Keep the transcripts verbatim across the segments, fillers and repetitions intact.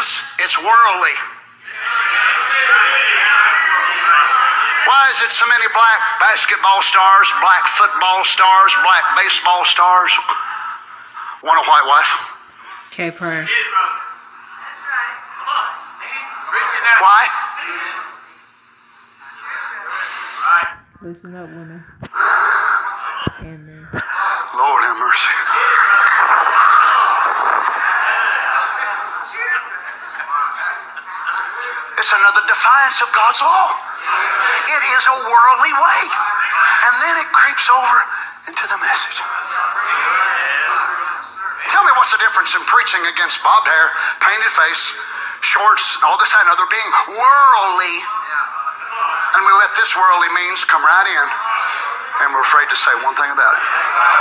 religious, it's worldly. Why is it so many black basketball stars, black football stars, black baseball stars want a white wife? Okay, prayer. Why? Listen up, women. Amen. Lord have mercy. It's another defiance of God's law. It is a worldly way. And then it creeps over into the message. Tell me what's the difference in preaching against bobbed hair, painted face, shorts, all this, that, and other, being worldly, and we let this worldly means come right in, and we're afraid to say one thing about it.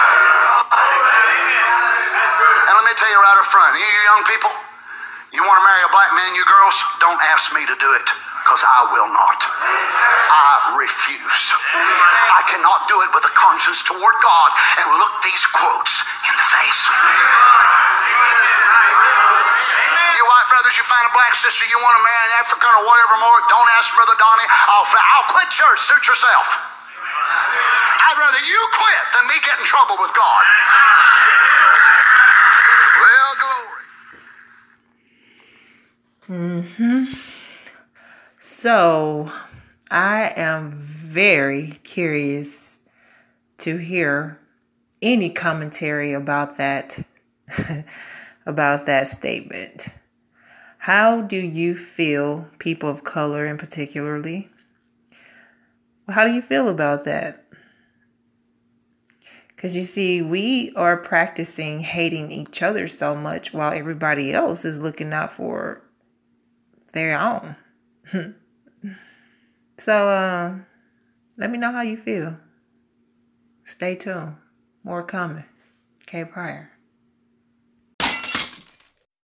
And let me tell you right up front, you young people, you want to marry a black man, you girls, don't ask me to do it, because I will not. I refuse. I cannot do it with a conscience toward God and look these quotes in the face. You white brothers, you find a black sister, you want to marry an African or whatever more, don't ask Brother Donnie. I'll, I'll quit church, suit yourself. I'd rather you quit than me get in trouble with God. Well, glory. Mm-hmm. So, I am very curious to hear any commentary about that, about that statement. How do you feel, people of color in particularly? How do you feel about that? Because you see, we are practicing hating each other so much while everybody else is looking out for their own. So, uh, let me know how you feel. Stay tuned. More coming. K. Pryor.